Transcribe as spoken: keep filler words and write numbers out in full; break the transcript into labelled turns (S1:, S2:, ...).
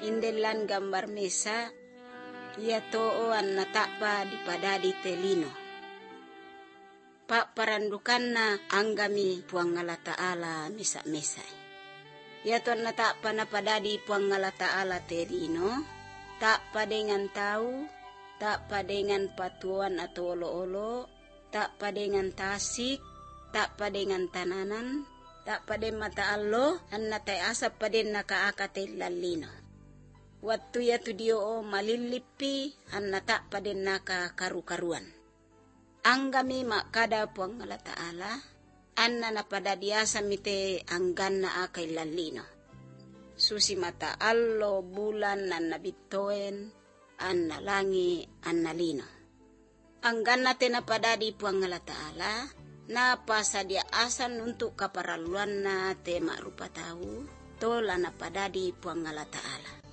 S1: indelan gambar mesa ia too an natapa di padadi telino. Pak parandukanna anggami puang ngala ta'ala misa-mesa. Ia tuan natapa na padadi puang ngala ta'ala telino, tak padengan tahu, tak padengan patuan atau olo-olo, tak padengan tasik, tak padengan tananan, tak paden mata allo, an natai asap paden nakaakate lalino. Waktu ya tu dio o malilipi, an nata paden naka karu-karuan. Anggami makada puang ngala ta'ala, an na pada diasa mite anggan na akay lalino. Susi mata allo bulan nan nabitoen, an nalangi an nalino. Anggan na pada di puang ngala ta'ala, na pasadia asan untuk kaparaluan na tema rupa tahu, tola na pada di puang ngala ta'ala.